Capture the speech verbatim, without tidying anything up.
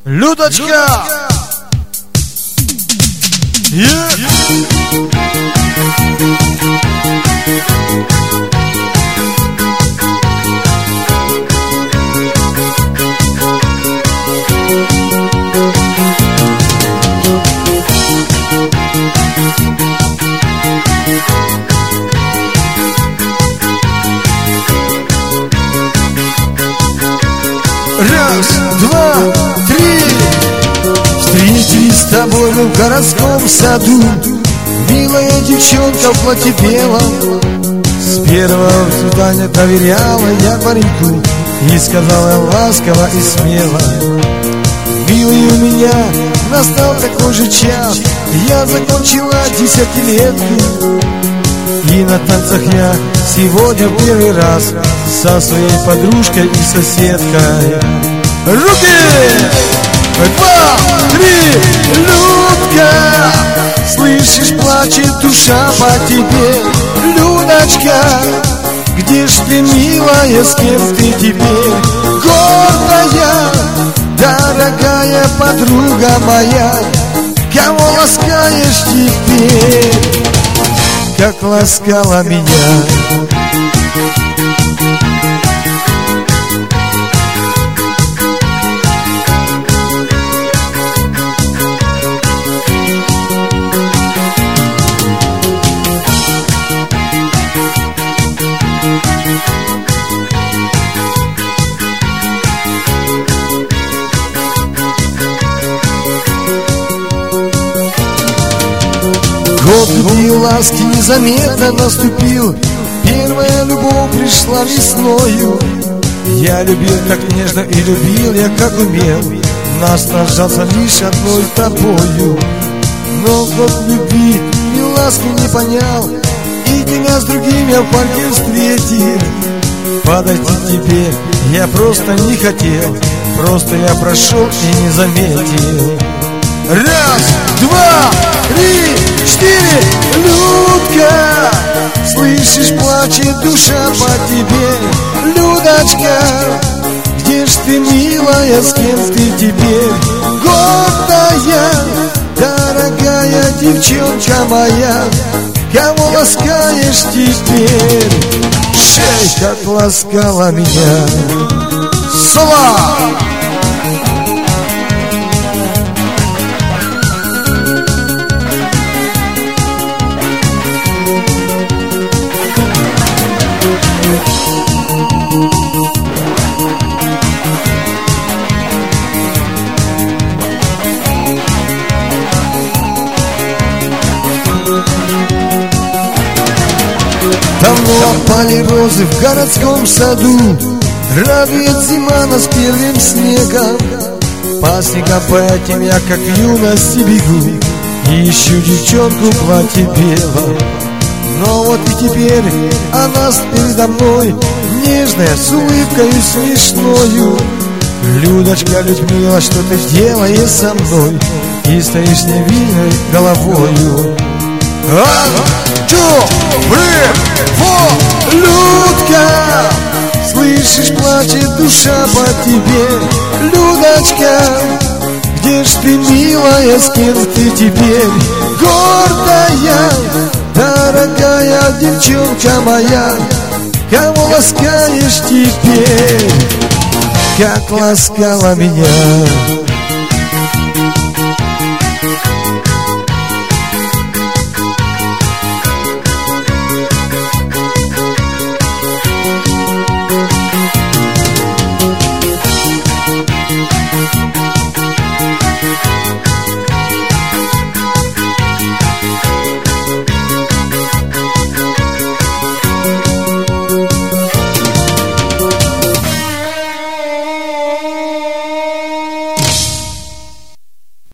Людочка! Yeah. Раз, два, три. Встретились с тобой в городском саду, милая девчонка в платье белом. С первого свидания доверяла я пареньку и сказала ласково и смело: милый, у меня настал такой же час, я закончила десятилетку, и на танцах я сегодня в первый раз со своей подружкой и соседкой. Руки! Два, три, Людка! Слышишь, плачет душа по тебе, Людочка! Где ж ты, милая, с кем ты теперь? Гордая, дорогая подруга моя, кого ласкаешь теперь, как ласкала меня? Год любви и ласки незаметно наступил, первая любовь пришла весною. Я любил как нежно и любил я как умел, наслаждался лишь одной тобою. Но год любви и ласки не понял, и тебя с другим я в парке встретил. Подойти к тебе я просто не хотел, просто я прошел и не заметил. Раз, два, три, четыре, Людка! Слышишь, плачет душа по тебе, Людочка! Где ж ты, милая, с кем ты теперь? Гордая, дорогая девчонка моя, кого ласкаешь теперь? Шей, как ласкала меня. Слава! Давно опали розы в городском саду, радует зима нас первым снегом. По снегам по этим я как в юности бегу, ищу девчонку в платье белом. Но вот и теперь она передо мной, нежная, с улыбкой смешною. Людочка, Людмила, что ты делаешь со мной, и стоишь невинной головою? Людка! Слышишь, плачет душа по тебе, Людочка! Где ж ты, милая, с кем ты теперь? Гордая, дорогая девчонка моя, кого ласкаешь теперь, как ласкала меня?